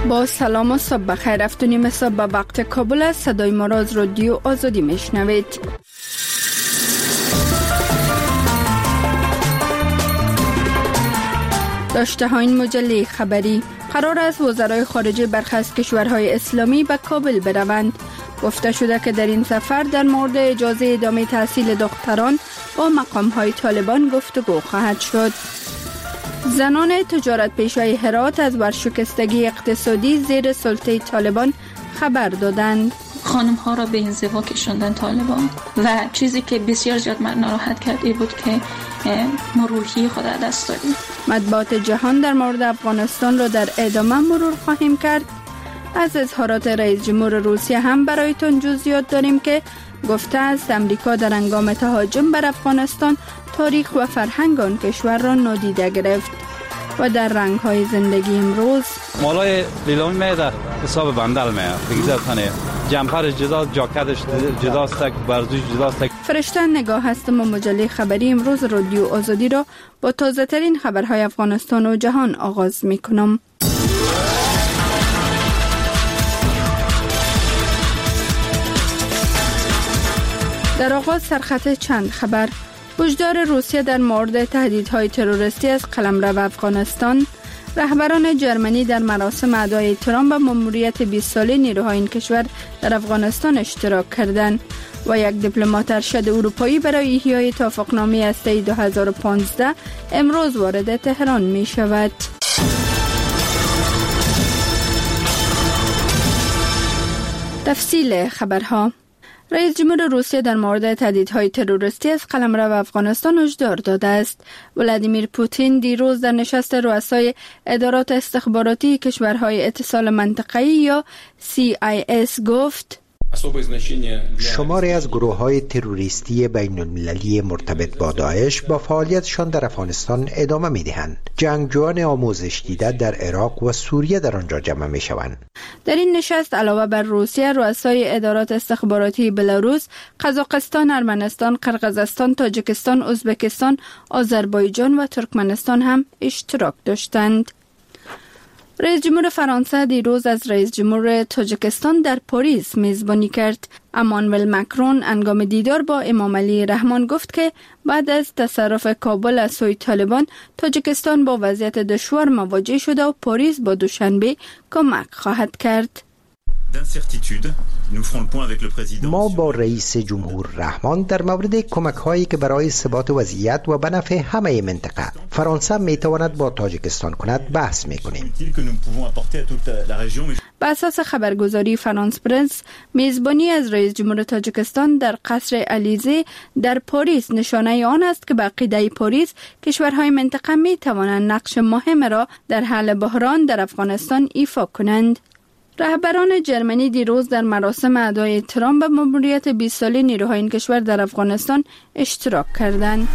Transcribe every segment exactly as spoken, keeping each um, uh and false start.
با سلام و صبح بخیر. افتونیم صبح به وقت کابل است. صدای ما را از رادیو آزادی میشنوید. داشته ها این مجله خبری: قرار است وزرای خارجه برخی از کشورهای اسلامی به کابل بروند. گفته شده که در این سفر در مورد اجازه ادامه تحصیل دختران با مقامهای طالبان گفتگو خواهد شد. زنان تجارت پیشه‌ای هرات از ورشکستگی اقتصادی زیر سلطه طالبان خبر دادند. خانم ها را به انزوا کشاندن طالبان و چیزی که بسیار زیاد من ناراحت کرد این بود که ما روحی خود را دست دادیم. مطبوعات جهان در مورد افغانستان را در ادامه مرور خواهیم کرد. از اظهارات رئیس جمهور روسیه هم برایتان جزئیات داریم که گفته است امریکا در هنگام تهاجم بر افغانستان تاریخ و فرهنگ آن کشور را نادیده گرفت. و در رنگ های زندگی امروز مالای لیلامی میده حساب بندل میده بگیزه تانه جمپرش جدا، جاکتش جداست، برزوش جداست. فرشته نگاه هستم و مجله خبری امروز رادیو آزادی را با تازه ترین خبرهای افغانستان و جهان آغاز می کنم. در آغاز سرخط چند خبر: هشدار روسیه در مورد تهدیدهای تروریستی از قلمرو افغانستان. رهبران جرمنی در مراسم ادای ترامپ به مأموریت بیست ساله نیروهای این کشور در افغانستان اشتراک کردند. و یک دیپلمات ارشد اروپایی برای احیای توافقنامه هسته‌ای دو هزار و پانزده امروز وارد تهران می شود. تفصیل خبرها: رئیس جمهور روسیه در مورد تهدیدهای تروریستی از قلمرو افغانستان هشدار داده است. ولادیمیر پوتین دیروز در نشست رؤسای ادارات استخباراتی کشورهای اتصال منطقه‌ای یا سی آی اس گفت: شماری از گروه‌های تروریستی بین‌المللی مرتبط با داعش با فعالیتشان در افغانستان ادامه می‌دهند. جنگجویان آموزش دیده در عراق و سوریه در آنجا جمع می‌شوند. در این نشست علاوه بر روسیه، رؤسای ادارات استخباراتی بلاروس، قزاقستان، ارمنستان، قرقیزستان، تاجیکستان، ازبکستان، آذربایجان و ترکمنستان هم اشتراک داشتند. رئیس جمهور فرانسه دیروز از رئیس جمهور تاجیکستان در پاریس میزبانی کرد. امانوئل مکرون هنگام دیدار با امام علی رحمان گفت که بعد از تصرف کابل از سوی طالبان، تاجیکستان با وضعیت دشوار مواجه شده و پاریس با دوشنبه کمک خواهد کرد. ما با رئیس جمهور رحمان در مورد کمک هایی که برای ثبات وضعیت و به نفع همه منطقه فرانسه می تواند با تاجیکستان کند بحث می کنیم. به اساس خبرگزاری فرانس پرنس، میزبانی از رئیس جمهور تاجیکستان در قصر الیزه در پاریس نشانه آن است که به عقیده پاریس کشورهای منطقه می توانند نقش مهم را در حل بحران در افغانستان ایفا کنند. رهبران جرمنی دیروز در مراسم ادای ترامپ به مأموریت بیست ساله نیروهای این کشور در افغانستان اشتراک کردند.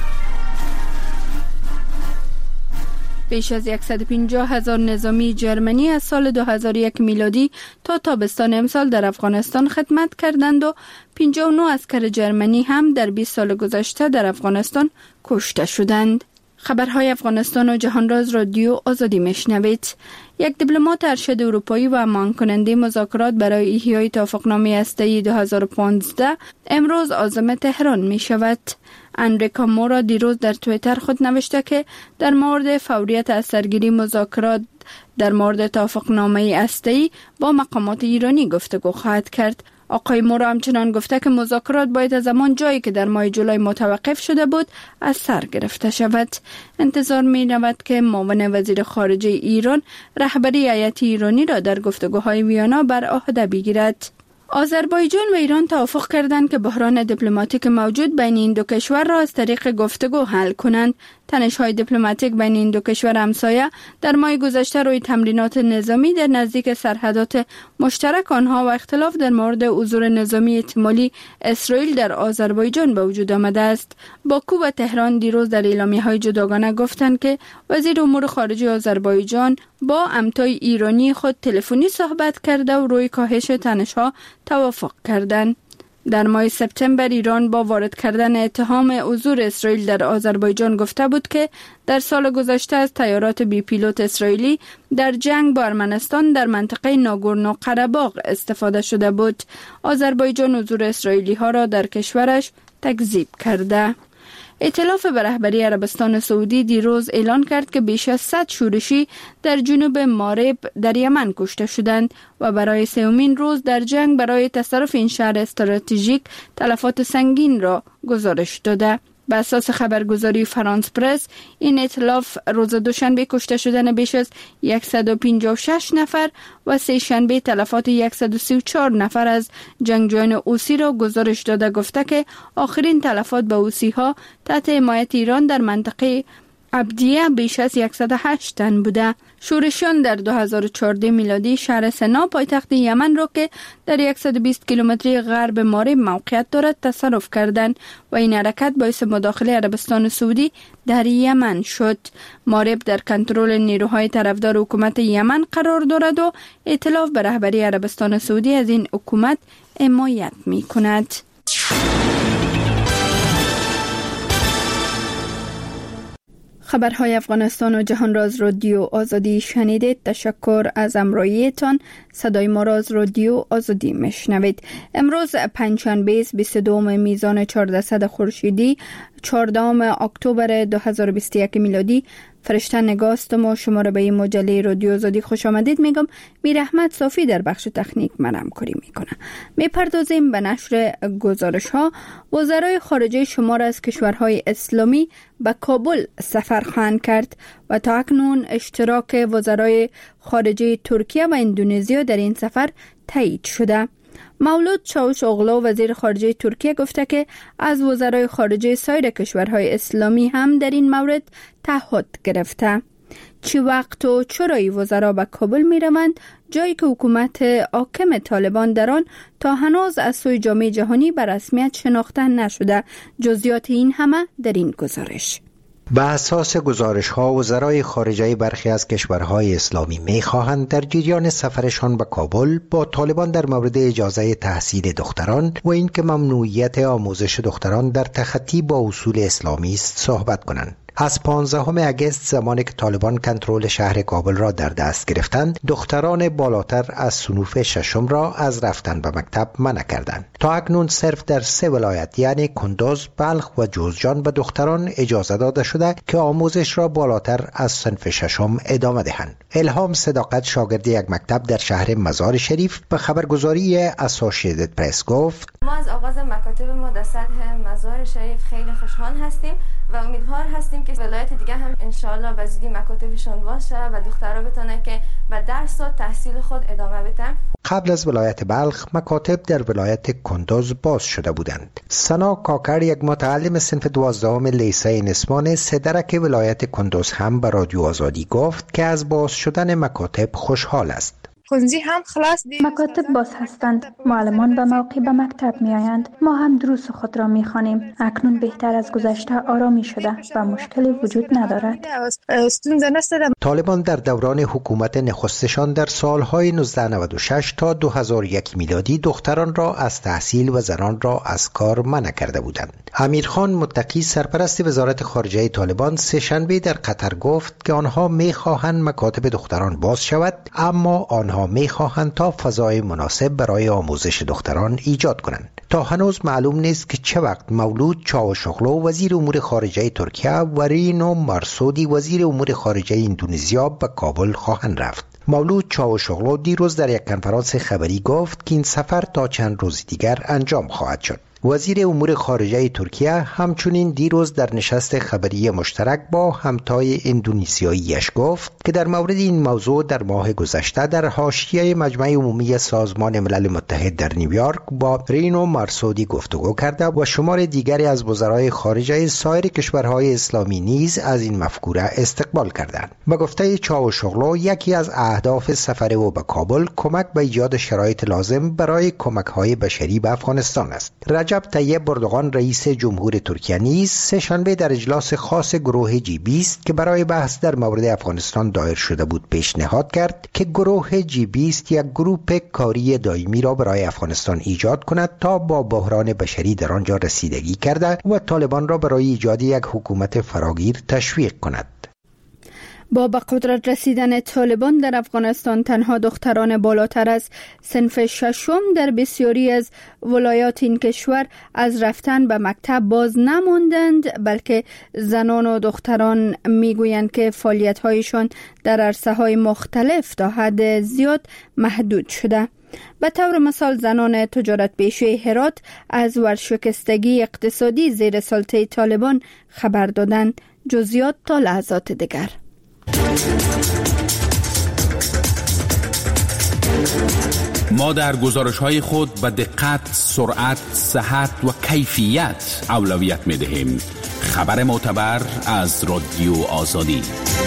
بیش از صد و پنجاه هزار نظامی جرمنی از سال دو هزار و یک میلادی تا تابستان امسال در افغانستان خدمت کردند و پنجاه و نه اسکر جرمنی هم در بیست سال گذشته در افغانستان کشته شدند. خبرهای افغانستان و جهان را از رادیو آزادی میشنوید. یک دیپلمات ارشد اروپایی و امان کننده مذاکرات برای احیای توافقنامه هسته‌ای دو هزار و پانزده امروز عازم تهران می شود. انریکا مورا دیروز در توییتر خود نوشته که در مورد فوریت از سرگیری مذاکرات در مورد توافقنامه هسته‌ای با مقامات ایرانی گفتگو خواهد کرد. آقای مورا همچنان گفته که مذاکرات باید از همان جایی که در ماه جولای متوقف شده بود از سر گرفته شود. انتظار می رود که معاون وزیر خارجه ایران رهبری هیئت ایرانی را در گفتگوهای ویانا بر عهده بگیرد. آذربایجان و ایران توافق کردند که بحران دیپلماتیک موجود بین این دو کشور را از طریق گفتگو حل کنند. تنش‌های دیپلماتیک بین این دو کشور همسایه در ماه گذشته روی تمرینات نظامی در نزدیک سرحدات مشترک آنها و اختلاف در مورد حضور نظامی احتمالی اسرائیل در آذربایجان به وجود آمده است. باکو و تهران دیروز در اعلامیه‌های جداگانه گفتند که وزیر امور خارجه آذربایجان با همتای ایرانی خود تلفنی صحبت کرده و روی کاهش تنش‌ها توافق کردند. در ماه سپتامبر ایران با وارد کردن اتهام حضور اسرائیل در آذربایجان گفته بود که در سال گذشته از طیارات بی پیلوت اسرائیلی در جنگ با ارمنستان در منطقه ناگورنو قره‌باغ استفاده شده بود. آذربایجان حضور اسرائیلی ها را در کشورش تکذیب کرده. ائتلاف به رهبری عربستان سعودی دیروز اعلان کرد که بیش از صد شورشی در جنوب مارب در یمن کشته شدند و برای سومین روز در جنگ برای تصرف این شهر استراتژیک تلفات سنگین را گزارش داده. به اساس خبرگزاری فرانس پرس، این ائتلاف روز دوشنبه کشته شدن بیش از صد و پنجاه و شش نفر و سه شنبه تلفات صد و سی و چهار نفر از جنگجویان حوثی را گزارش داده. گفته که آخرین تلفات به حوثی ها تحت حمایت ایران در منطقه عبدیه بیش از صد و هشت تن بوده. شورشیان در دو هزار و چهارده میلادی شهر سنا پایتخت یمن را که در صد و بیست کیلومتری غرب مارب موقعیت دارد تصرف کردند و این حرکت باعث مداخله عربستان سعودی در یمن شد. مارب در کنترل نیروهای طرفدار حکومت یمن قرار دارد و ائتلاف به رهبری عربستان سعودی از این حکومت حمایت می کند. خبرهای افغانستان و جهان را از رادیو آزادی شنیدید. تشکر از همراهیتان. صدای ما را از رادیو آزادی میشنوید. امروز پنجشنبه بیست و دو میزان چهاردهصد خورشیدی چهاردهم اکتبر دو هزار و بیست و یک میلادی. فرشته نگاستم و شما را به این مجله رادیو آزادی خوش آمدید میگم. میر احمد صافی در بخش تکنیک من همکاری میکنه. میپردازیم به نشر گزارش ها. وزرای خارجه شمار از کشورهای اسلامی به کابل سفر خواهند کرد و تا اکنون اشتراک وزرای خارجه ترکیه و اندونزیا در این سفر تایید شده. مولود چاوشاغلو وزیر خارجه ترکیه گفته که از وزرای خارجه سایر کشورهای اسلامی هم در این مورد تعهد گرفته. چه وقت و چرایی وزرا به کابل می روند، جایی که حکومت حاکم طالبان در آن تا هنوز از سوی جامعه جهانی به رسمیت شناخته نشده. جزئیات این همه در این گزارش. به اساس گزارش‌ها وزرای خارجه برخی از کشورهای اسلامی می‌خواهند در جریان سفرشان به کابل با طالبان در مورد اجازه تحصیل دختران و اینکه ممنوعیت آموزش دختران در تخطی با اصول اسلامی است صحبت کنند. از پانزدهم اگست زمانی که طالبان کنترل شهر کابل را در دست گرفتند، دختران بالاتر از صنوف ششم را از رفتن به مکتب منع کردند. تا اکنون صرف در سه ولایت یعنی کندوز، بلخ و جوزجان به دختران اجازه داده شده که آموزش را بالاتر از صنف ششم ادامه دهند. الهام صداقت شاگرد یک مکتب در شهر مزار شریف به خبرگزاری اسوسییتد پرس گفت: ما از آغاز مکاتب ما در سطح مزار شریف خیلی خوشحال هستیم و امیدوار هستیم که ولایت دیگه هم انشالله به زودی مکاتبشون باشه و دخترها بتونن که به درس و تحصیل خود ادامه بدن. قبل از ولایت بلخ مکاتب در ولایت کندوز باز شده بودند. سنا کاکر یک متعلم صنف دوازدهم لیسه نسمان سدرک ولایت کندوز هم به رادیو آزادی گفت که از باز شدن مکاتب خوشحال است. مکاتب باز هستند. معلمان به موقع به مکتب می آیند. ما هم دروس خود را می خوانیم. اکنون بهتر از گذشته آرامی شده و مشکلی وجود ندارد. طالبان در دوران حکومت نخستشان در سالهای نوزده نود و شش تا دو هزار و یک میلادی دختران را از تحصیل و زنان را از کار منع کرده بودند. امیرخان متقی سرپرست وزارت خارجه طالبان سه شنبه در قطر گفت که آنها می خواهند مکاتب دختران باز شود، اما آنها می خواهند تا فضای مناسب برای آموزش دختران ایجاد کنند. تا هنوز معلوم نیست که چه وقت مولود چاوشاغلو وزیر امور خارجه ترکیه و رینو مارسودی وزیر امور خارجه اندونزیا به کابل خواهند رفت. مولود چاوشاغلو دیروز در یک کنفرانس خبری گفت که این سفر تا چند روز دیگر انجام خواهد شد. وزیر امور خارجه ترکیه همچنین دیروز در نشست خبری مشترک با همتای اندونزیاییش گفت که در مورد این موضوع در ماه گذشته در حاشیه مجمع عمومی سازمان ملل متحد در نیویورک با رینو مارسودی گفتگو کرده و شمار دیگری از وزرای خارجه سایر کشورهای اسلامی نیز از این مفکوره استقبال کردند. به گفته چاوشاغلو یکی از اهداف سفر او به کابل کمک به ایجاد شرایط لازم برای کمک‌های بشری به افغانستان است. رجب طیب اردوغان رئیس جمهور ترکیه نیز سه‌شنبه در اجلاس خاص گروه جی بیست که برای بحث در مورد افغانستان دایر شده بود پیشنهاد کرد که گروه جی بیست یک گروه کاری دائمی را برای افغانستان ایجاد کند تا با بحران بشری در آنجا رسیدگی کرده و طالبان را برای ایجاد یک حکومت فراگیر تشویق کند. با به قدرت رسیدن طالبان در افغانستان تنها دختران بالاتر از صنف ششم در بسیاری از ولایات این کشور از رفتن به مکتب باز نماندند، بلکه زنان و دختران میگویند که فعالیت‌هایشان در عرصه‌های مختلف تا حد زیاد محدود شده. به طور مثال زنان تجارت پیشه هرات از ورشکستگی اقتصادی زیر سلطه طالبان خبر دادند. جزئیات تا لحظات دیگر. ما در گزارش‌های خود به دقت، سرعت، صحت و کیفیت اولویت می‌دهیم. خبر معتبر از رادیو آزادی.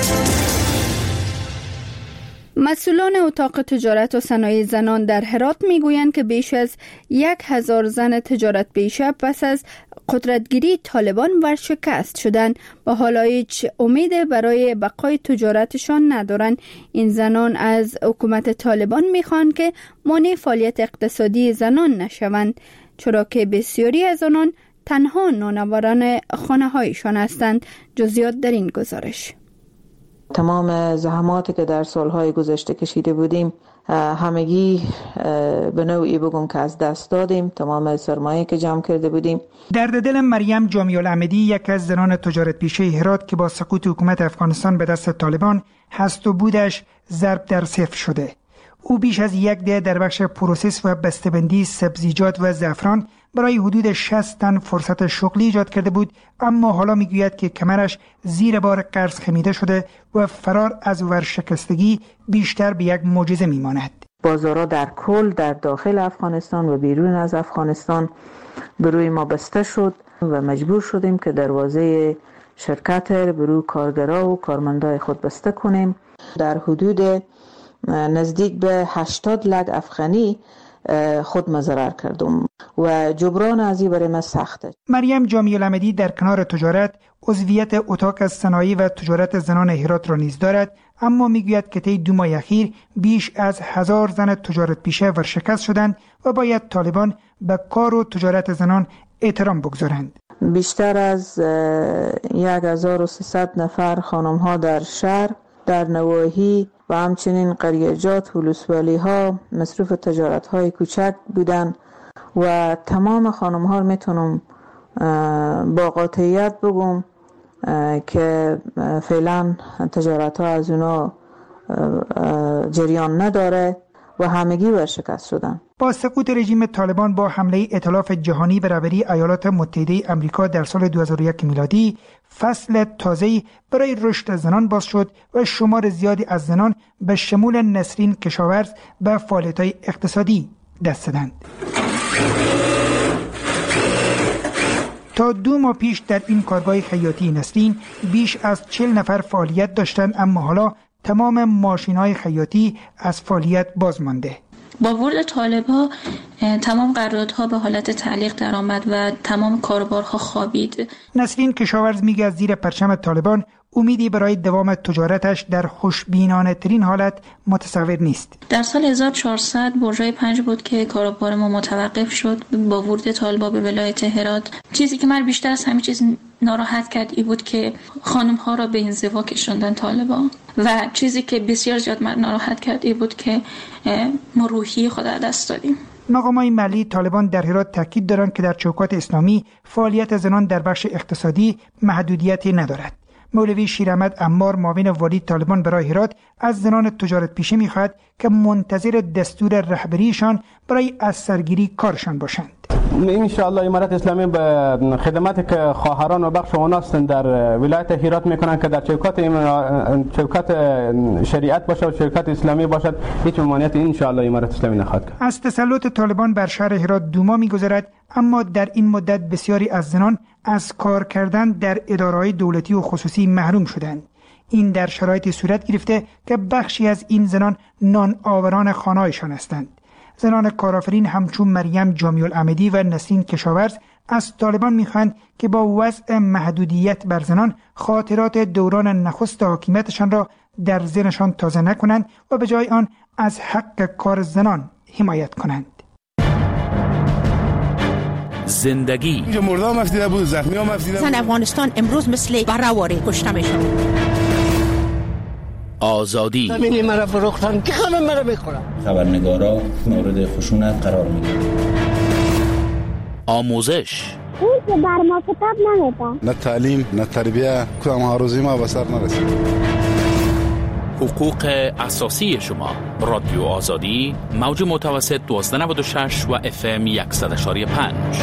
مسئولان اتاق تجارت و صنایع زنان در هرات میگویند که بیش از یک هزار زن تجارت پیشه پس از قدرتگیری طالبان ورشکست شدند و حالا هیچ امید برای بقای تجارتشان ندارند. این زنان از حکومت طالبان میخواهند که مانع فعالیت اقتصادی زنان نشوند، چرا که بسیاری از آنان تنها نانواران خانه هایشان هستند. جزئیات در این گزارش. تمام زحماتی که در سالهای گذشته کشیده بودیم همگی به نوعی بگم که از دست دادیم. تمام سرمایه که جمع کرده بودیم. درد دل مریم جامی العمدی، یک از زنان تجارت پیشه هرات که با سقوط حکومت افغانستان به دست طالبان هست و بودش ضرب در صفر شده. او بیش از یک دهه در بخش پروسس و بسته‌بندی سبزیجات و زعفران برای حدود شصت تن فرصت شغلی ایجاد کرده بود، اما حالا میگوید که کمرش زیر بار قرض خمیده شده و فرار از ورشکستگی بیشتر به یک معجزه میماند. بازارها در کل در داخل افغانستان و بیرون از افغانستان به روی ما بسته شد و مجبور شدیم که دروازه شرکت به روی کارگرها و کارمندای خود بسته کنیم. در حدود نزدیک به هشتاد لک افغانی خود مضرر کردم و جبران ازی برای من سخته. مریم جامی العمدی در کنار تجارت عضویت اتاق از صنایع و تجارت زنان هرات را نیز دارد، اما میگوید که طی دو ماه اخیر بیش از هزار زن تجارت پیشه ورشکست شدند و باید طالبان به کار و تجارت زنان احترام بگذارند. بیشتر از یک هزار و سیصد نفر خانم ها در شهر، در نواحی و همچنین قریجات و ولسوالی ها مصروف تجارت های کوچک بودن و تمام خانم ها میتونم با قاطعیت بگم که فعلا تجارت ها از اونا جریان نداره و همگی ورشکست شدن. با سقوط رژیم طالبان با حمله ائتلاف جهانی به رهبری ایالات متحده آمریکا در سال دو هزار و یک میلادی فصل تازه‌ای برای رشد زنان باز شد و شمار زیادی از زنان به شمول نسرین کشاورز به فعالیت‌های اقتصادی دست دادند. تا دو ماه پیش در این کارگاه خیاطی نسرین بیش از چهل نفر فعالیت داشتند، اما حالا تمام ماشین‌های خیاطی از فعالیت باز مانده. با ورود طالب‌ها تمام قراردادها به حالت تعلیق درآمد و تمام کاروبارها خوابید. نسرین کشاورز میگه از زیر پرچم طالبان امیدی برای دوام تجارتش در خوشبینانه ترین حالت متصور نیست. در سال هزار و چهارصد برجای پنج بود که کاروبار ما متوقف شد با ورود طالبا به ولایت هرات. چیزی که من بیشتر از همه چیز ناراحت کرد این بود که خانم ها را به انزوا کشوندن طالبا و چیزی که بسیار زیاد من ناراحت کرد این بود که ما روحی خود را دست دادیم. مقامات ملی طالبان در هرات تاکید دارند که در چوکات اسلامی فعالیت زنان در بخش اقتصادی محدودیتی ندارد. مولوی شیراحمد عمار معاون والی طالبان برای هرات از زنان تجارت پیشه می‌خواهد که منتظر دستور رهبریشان برای از سرگیری کارشان باشند. ان شاء الله امارت اسلامی به خدماتی که خواهران و بخش اونها هستند در ولایت هرات میکنن که در چوکات چوکات شریعت باشه و چوکات اسلامی باشد، هیچ ممانعتی ان شاء الله امارت اسلامی نخواهد کرد. از تسلط طالبان بر شهر هرات دو ماه میگذرد، اما در این مدت بسیاری از زنان از کار کردن در اداره‌های دولتی و خصوصی محروم شدند. این در شرایطی صورت گرفته که بخشی از این زنان نان آوران خانه‌هایشان هستند. زنان کارآفرین همچون مریم جامی العمدی و نسرین کشاورز از طالبان می‌خواهند که با وضع محدودیت بر زنان خاطرات دوران نخست حاکمیتشان را در ذهنشان تازه نکنند و به جای آن از حق کار زنان حمایت کنند. زندگی اینجا مردم مفیده بود، زخمی هم مفیده بود. زن افغانستان امروز مثل برهواری کشته میشن. آزادی همینی مرا فروختن که همه مرا میخورن. خبرنگارا مورد خشونت قرار میگیرن. آموزش اون که بر ما کتاب نمیدن. نه تعلیم نه تربیه کدام هاروزی ما به سر نرسید. حقوق اساسی شما. رادیو آزادی موج متوسط دوازده نود و شش و اف ام صد و پنج.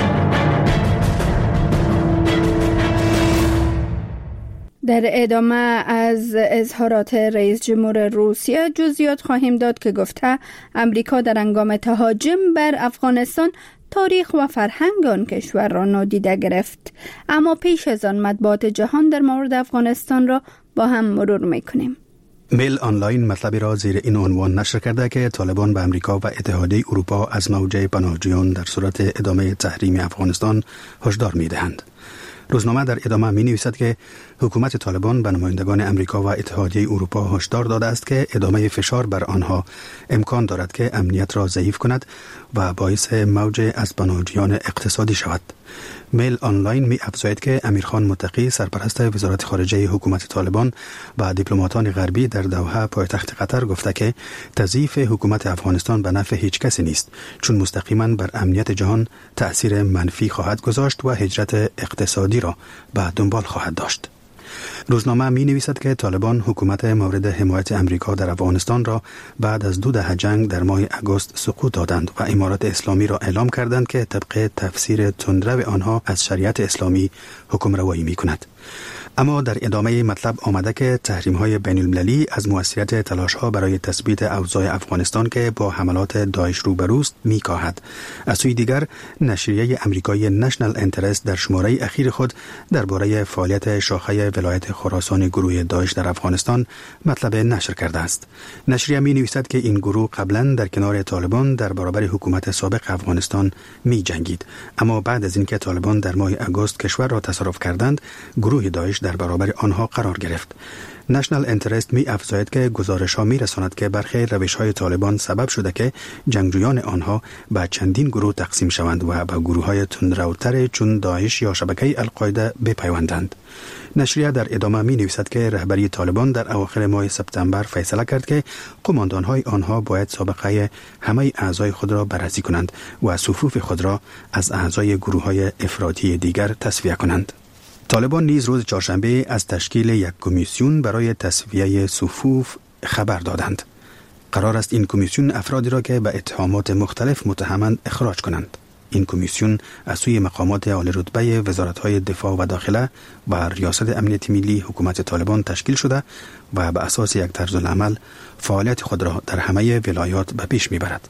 در ادامه از اظهارات رئیس جمهور روسیه جزئیات خواهیم داد که گفته امریکا در هنگام تهاجم بر افغانستان تاریخ و فرهنگ آن کشور را نادیده گرفت. اما پیش از آن مطبوعات جهان در مورد افغانستان را با هم مرور میکنیم. میل آنلاین مطلبی را زیر این عنوان نشر کرده که طالبان به امریکا و اتحادیه اروپا از موجه پناهجویان در صورت ادامه تحریم افغانستان هشدار می‌دهند. روزنامه در ادامه می نویسد که حکومت طالبان به نمایندگان امریکا و اتحادیه اروپا هشدار داده است که ادامه فشار بر آنها امکان دارد که امنیت را ضعیف کند و باعث موج از پناهجویان اقتصادی شود. میل آنلاین می افزاید که امیرخان متقی سرپرست وزارت خارجه حکومت طالبان و دیپلماتان غربی در دوحه پایتخت قطر گفته که تضعیف حکومت افغانستان به نفع هیچ کسی نیست، چون مستقیما بر امنیت جهان تأثیر منفی خواهد گذاشت و هجرت اقتصادی را به دنبال خواهد داشت. روزنامه می نویسد که طالبان حکومت مورد حمایت امریکا در افغانستان را بعد از دو دهه جنگ در ماه اگست سقوط دادند و امارات اسلامی را اعلام کردند که طبق تفسیر تندرو آنها از شریعت اسلامی حکم روایی می کند. اما در ادامه مطلب آمده که تحریم‌های بین‌المللی از موثریت تلاش‌ها برای تثبیت اوضاع افغانستان که با حملات داعش روبروست می‌کاهد. از سوی دیگر نشریه امریکایی نشنل انترست در شماره اخیر خود درباره فعالیت شاخه ولایت خراسان گروه داعش در افغانستان مطلب نشر کرده است. نشریه می‌نویسد که این گروه قبلا در کنار طالبان در برابر حکومت سابق افغانستان می‌جنگید، اما بعد از اینکه طالبان در ماه اگست کشور را تصرف کردند، گروه داعش در برابر آنها قرار گرفت. نشنل انترست می افزاید که گزارش ها می رساند که برخی روش های طالبان سبب شده که جنگجویان آنها به چندین گروه تقسیم شوند و به گروه های تندروتر چون داعش یا شبکه القاعده بپیوندند. نشریه در ادامه می نویسد که رهبری طالبان در اواخر ماه سپتامبر فیصله کرد که قماندان های آنها باید سابقه همه اعضای خود را بررسی کنند و صفوف خود را از اعضای گروه های افراطی دیگر تصفیه کنند. طالبان نیز روز چهارشنبه از تشکیل یک کمیسیون برای تصفیه صفوف خبر دادند. قرار است این کمیسیون افرادی را که به اتهامات مختلف متهمند اخراج کنند. این کمیسیون از سوی مقامات عالی رتبه وزارت‌های دفاع و داخله و ریاست امنیت ملی حکومت طالبان تشکیل شده و به اساس یک طرز العمل فعالیت خود را در همه ولایات به پیش می‌برد.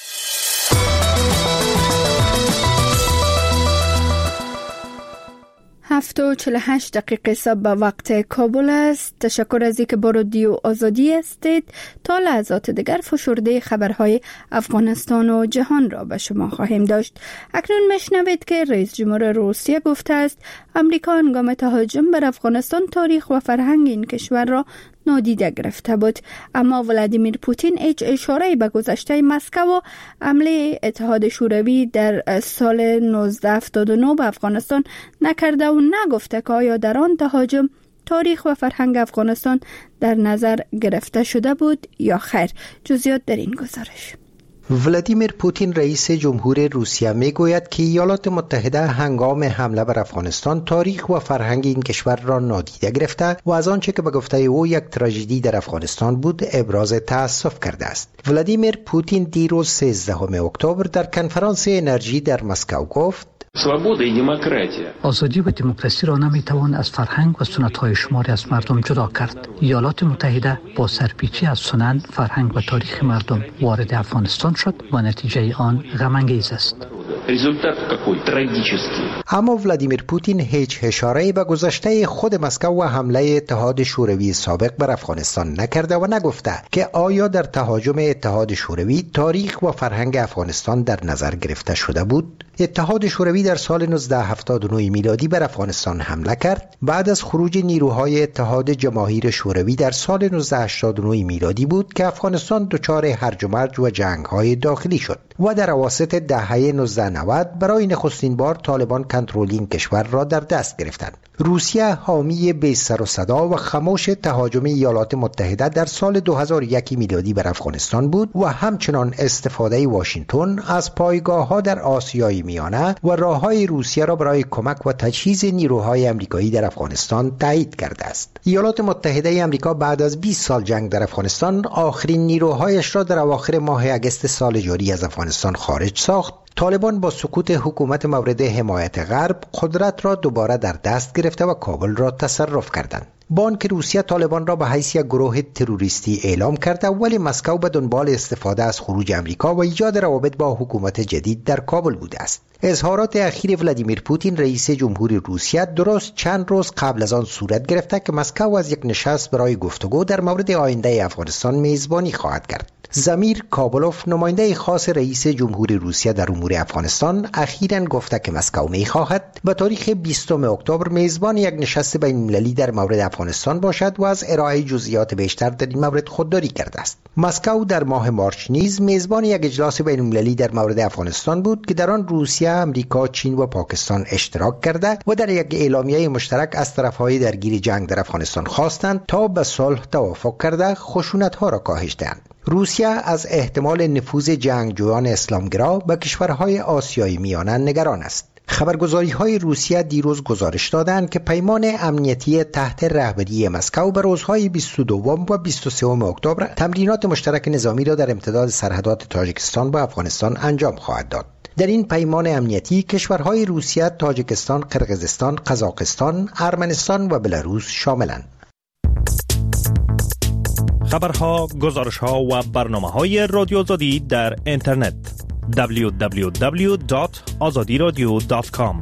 هفت و چهل و هشت دقیقه صبح به وقت کابل است. تشکر از اینکه با رادیو آزادی هستید. تا لحظات دیگر فشرده خبرهای افغانستان و جهان را به شما خواهیم داشت. اکنون مشنوید که رئیس جمهور روسیه گفته است امریکا هنگام تهاجم بر افغانستان تاریخ و فرهنگ این کشور را نادیده گرفته بود، اما ولادیمیر پوتین هیچ اشاره‌ای به گذشته مسکو و حمله اتحاد شوروی در سال نوزده هفتاد و نه به افغانستان نکرده و نگفته که آیا در آن تهاجم تاریخ و فرهنگ افغانستان در نظر گرفته شده بود یا خیر. جزئیات در این گزارش. ولادیمیر پوتین رئیس جمهور روسیه می گوید که ایالات متحده هنگام حمله بر افغانستان تاریخ و فرهنگ این کشور را نادیده گرفته و از آنچه که به گفته او یک تراژدی در افغانستان بود ابراز تأسف کرده است. ولادیمیر پوتین دیروز سیزدهم اکتبر در کنفرانس انرژی در مسکو گفت آزادی و دموکراسی را نمیتوان از فرهنگ و سنت‌های شماری از مردم جدا کرد. ایالات متحده با سرپیچی از سنن، فرهنگ و تاریخ مردم وارد افغانستان شد و نتیجه آن غم انگیز است. اما ولادیمیر پوتین هیچ اشاره‌ای به گذشته خود مسکو و حمله اتحاد شوروی سابق بر افغانستان نکرده و نگفته که آیا در تهاجم اتحاد شوروی تاریخ و فرهنگ افغانستان در نظر گرفته شده بود. اتحاد شوروی در سال نوزده هفتاد و نه میلادی بر افغانستان حمله کرد. بعد از خروج نیروهای اتحاد جماهیر شوروی در سال نوزده هشتاد و نه میلادی بود که افغانستان دچار هرج و مرج و جنگ‌های داخلی شد و در اواسط دهه نوزده نود برای نخستین بار طالبان کنترل این کشور را در دست گرفتند. روسیه حامی بی سر و صدا و خاموش تهاجم ایالات متحده در سال دو هزار و یک میلادی بر افغانستان بود و همچنان استفاده واشنگتن از پایگاه‌ها در آسیای میانه و راه‌های روسیه را برای کمک و تجهیز نیروهای آمریکایی در افغانستان تایید کرده است. ایالات متحده آمریکا بعد از بیست سال جنگ در افغانستان آخرین نیروهایش را در اواخر ماه اگست سال جاری از افغانستان خارج ساخت. طالبان با سقوط حکومت مورد حمایت غرب قدرت را دوباره در دست گرفته و کابل را تصرف کردند. بانک روسیه طالبان را به حیث یک گروه تروریستی اعلام کرده، ولی مسکو به دنبال استفاده از خروج آمریکا و ایجاد روابط با حکومت جدید در کابل بوده است. اظهارات اخیر ولادیمیر پوتین رئیس جمهوری روسیه درست چند روز قبل از آن صورت گرفته که مسکو از یک نشست برای گفتگو در مورد آینده افغانستان میزبانی خواهد کرد. زمیر کابلوف، نماینده خاص رئیس جمهوری روسیه در امور افغانستان، اخیراً گفته که مسکو می‌خواهد به تاریخ بیستم اکتبر میزبان یک نشست بین‌المللی در مورد افغانستان باشد و از ارائه جزئیات بیشتر در این مورد خودداری کرده است. مسکو در ماه مارچ نیز میزبان یک اجلاس بین‌المللی در مورد افغانستان بود که در آن روسیه، آمریکا، چین و پاکستان اشتراک کرده و در یک اعلامیه مشترک از طرف‌های درگیر جنگ در افغانستان خواستند تا به صلح توافق کرده خشونت‌ها را کاهش دهند. روسیه از احتمال نفوذ جنگجویان اسلامگرا به کشورهای آسیای میانه نگران است. خبرگزاری‌های روسیه دیروز گزارش دادند که پیمان امنیتی تحت رهبری مسکو به روزهای بیست و دو و بیست و سه اکتبر تمرینات مشترک نظامی را در امتداد سرحدات تاجیکستان با افغانستان انجام خواهد داد. در این پیمان امنیتی کشورهای روسیه، تاجیکستان، قرقیزستان، قزاقستان، ارمنستان و بلاروس شاملند. خبرها، گزارشها و برنامه‌های رادیو آزادی در اینترنت دبلیو دبلیو دبلیو دات آزادی رادیو دات کام.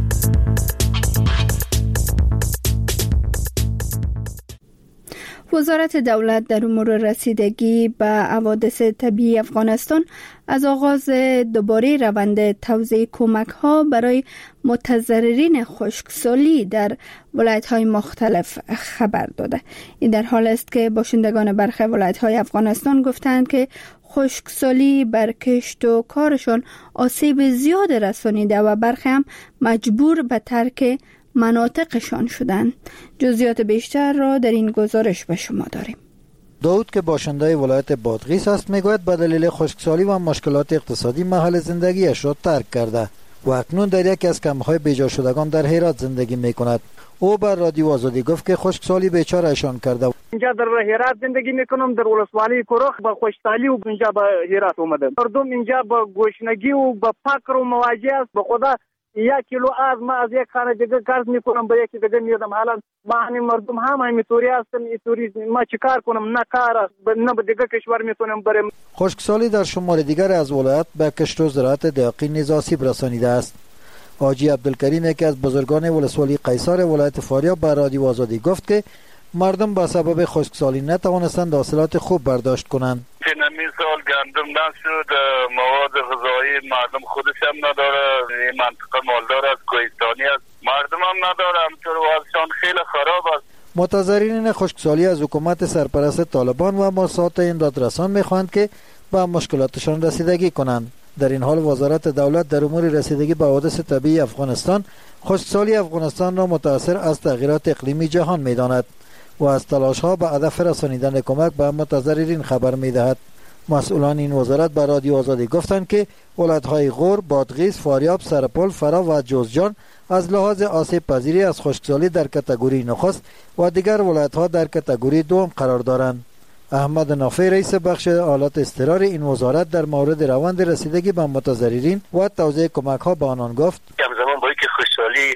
وزارت دولت در امور رسیدگی به حوادث طبیعی افغانستان از آغاز دوباره روند توزیع کمک‌ها برای متضررین خشکسالی در ولایت‌های مختلف خبر داده. این در حال است که باشندگان برخی ولایت‌های افغانستان گفتند که خشکسالی بر کشت و کارشان آسیب زیاد رسانیده و برخی هم مجبور به ترک مناطقشان شدند. جزئیات بیشتر را در این گزارش به شما داریم. داود که باشنده ولایت بادغیس است میگوید به دلیل خشکسالی و مشکلات اقتصادی محل زندگیش را ترک کرده و اکنون در یکی از کمپ‌های بیجا شدگان در هرات زندگی میکند. او بر رادیو آزادی گفت که خشکسالی بیچارهشان کرده. اینجا در هرات زندگی میکنم، در ولسوالی کروخ با خشکسالی و اینجا به هرات اومدم. مردم اینجا با گشنگی و با فقر و مواجه است. به خدا یک کیلو از ما از یک خانه دیگه قرض میکنم به یکی دیگه میدم. حالا ما همین مردم هم همینطوری هستن، اینطوری ما چیکار کنم؟ نه کار نه به دیگه کشور میتونم برم. خشکسالی در شمال دیگر از ولایت به کشت و زراعت دقیق نیز آسیب رسانیده است. حاجی عبدالکریم یکی از بزرگان ولسوالی قیصر ولایت فاریاب به رادیو آزادی گفت که مردم با سبب خشکسالی نتوانستند حاصلات خوب برداشت کنند. این سال گندم نشد، مواد غذایی مردم خودش هم نداره، این منطقه مالدار است، کوهستانی است، مردم هم نداره، همچنین وضعشان خیلی خراب است. متضررین خشکسالی از حکومت سرپرست طالبان و مؤسسات امدادرسان میخواهند که به مشکلاتشان رسیدگی کنند. در این حال وزارت دولت در امور رسیدگی به حوادث طبیعی افغانستان خشکسالی افغانستان را متأثر از تغییرات اقلیمی جهان می‌داند و از تلاش‌ها به هدف رسانیدن کمک به متضررین خبر می‌دهد. مسئولان این وزارت به رادیو آزادی گفتند که ولایت‌های غور، بادغیس، فاریاب، سرپل، فرا و جوزجان از لحاظ آسیب پذیری از خشکسالی در کاتگوری نخست و دیگر ولایت‌ها در کاتگوری دوم قرار دارند. احمد نافی رئیس بخش آلات اضطرار این وزارت در مورد روند رسیدگی به متضررین و توزیع کمک‌ها به آنان گفت: همزمان با اینکه خشکسالی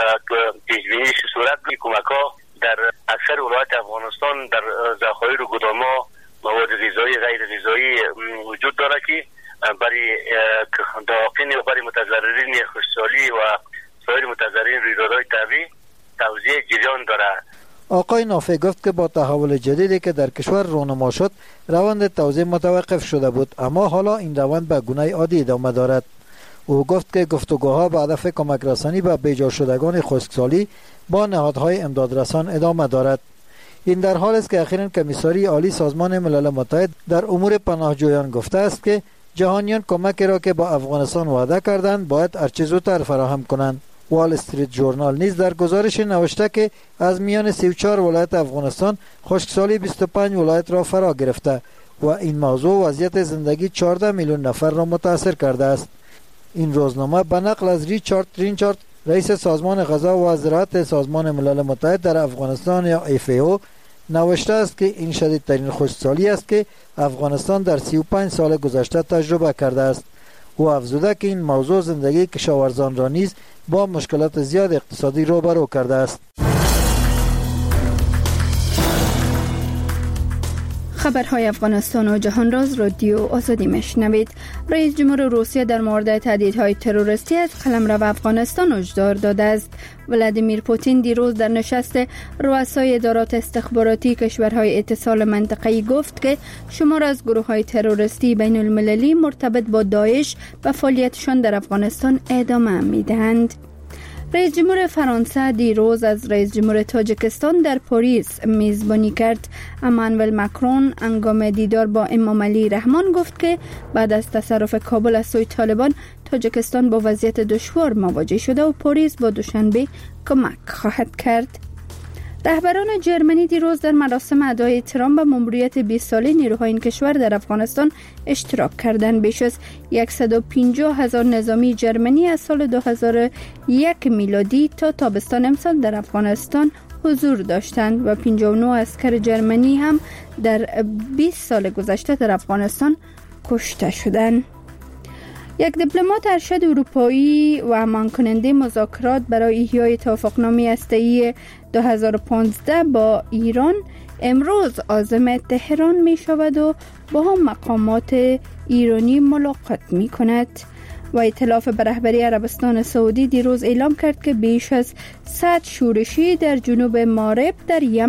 پیش‌بینی صورت می کمک‌ها در اکثر ولایت افغانستان در ذخایر و گدام‌ها مواد غذایی غیر غذایی وجود داره که برای داقین و برای متضررین خشکسالی و سایر متضررین رویدادهای طبیعی توزیع جریان دارد. آقای نافع گفت که با تحول جدیدی که در کشور رونما شد روند توزیع متوقف شده بود، اما حالا این روند به گونه عادی ادامه دارد. او گفت که گفتگوها به هدف کمک رسانی به بیجا شدگان خشکسالی با نهادهای امدادرسان ادامه دارد. این در حال است که اخیراً کمیساری عالی سازمان ملل متحد در امور پناهجویان گفته است که جهانیان کمکی را که با افغانستان وعده کردند باید هرچه زودتر فراهم کنند. وال استریت جورنال نیز در گزارش نوشته که از میان سی و چهار ولایت افغانستان خشکسالی بیست و پنج ولایت را فرا گرفته و این موضوع وضعیت زندگی چهارده میلیون نفر را متاثر کرده است. این روزنامه به نقل از ریچارد رینچارد، رئیس سازمان غذا و زراعت سازمان ملل متحد در افغانستان یا اف ای او نوشته است که این شدیدترین خشکسالی است که افغانستان در سی و پنج سال گذشته تجربه کرده است. او افزوده که این موضوع زندگی کشاورزان را نیز با مشکلات زیاد اقتصادی روبرو کرده است. خبرهای افغانستان و جهان راز رادیو آزادی میشنوید. رئیس جمهور روسیه در مورد تهدیدهای تروریستی از قلمرو افغانستان هشدار داده است. ولادیمیر پوتین دیروز در نشست رؤسای ادارات استخباراتی کشورهای اتصال منطقه‌ای گفت که شمار از گروه‌های تروریستی بین المللی مرتبط با داعش و فعالیتشان در افغانستان ادامه می‌دهند. رئیس جمهور فرانسه دیروز از رئیس جمهور تاجیکستان در پاریس میزبانی کرد. امانوئل ماکرون هنگام دیدار با امام علی رحمان گفت که بعد از تصرف کابل از سوی طالبان تاجیکستان با وضعیت دشوار مواجه شده و پاریس با دوشنبه کمک خواهد کرد. رهبران جرمنی دیروز در مراسم ادای احترام به ماموریت بیست ساله نیروهای این کشور در افغانستان اشتراک کردند. بیش از صد و پنجاه هزار نظامی جرمنی از سال دو هزار و یک میلادی تا تابستان امسال در افغانستان حضور داشتند و پنجاه و نه عسکر جرمنی هم در بیست سال گذشته در افغانستان کشته شدند. یک دیپلمات ارشد اروپایی و امان کننده مذاکرات برای احیای توافقنامه هسته‌ای دو هزار و پانزده با ایران امروز عازم تهران می شود و با هم مقامات ایرانی ملاقات می کند. و ائتلاف به رهبری عربستان سعودی دیروز اعلام کرد که بیش از صد شورشی در جنوب مغرب در یمن